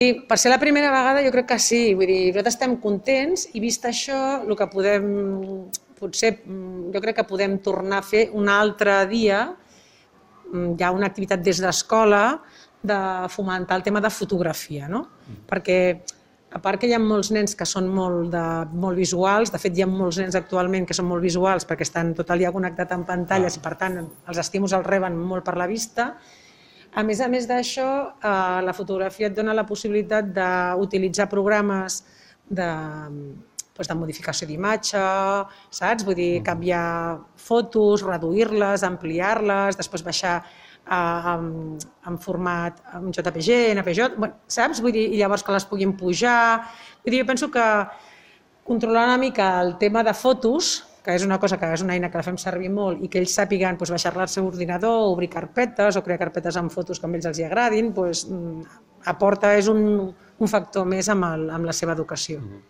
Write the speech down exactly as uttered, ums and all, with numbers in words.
Per ser la primera vegada jo crec que sí, vull dir, nosaltres estem contents i vist això el que podem, potser jo crec que podem tornar a fer un altre dia, hi ha una activitat des d'escola de fomentar el tema de fotografia, no? Perquè a part que hi ha molts nens que són molt, de, molt visuals, de fet hi ha molts nens actualment que són molt visuals perquè estan tot el dia connectats amb pantalles i per tant els estímuls els reben molt per la vista. A més a més d'això, la fotografia et dona la possibilitat d'utilitzar programes de, de modificació d'imatge, saps? Vull dir, canviar fotos, reduir-les, ampliar-les, després baixar en format J P G, N P J, saps? Vull dir, i llavors que les puguin pujar. Vull dir, jo penso que controlar una mica el tema de fotos, que és una cosa que és una eina que la fem servir molt i que ells sàpiguen baixar-la al seu ordinador, obrir carpetes o crear carpetes amb fotos que a ells els agradin, aporta, és un factor més amb la seva educació.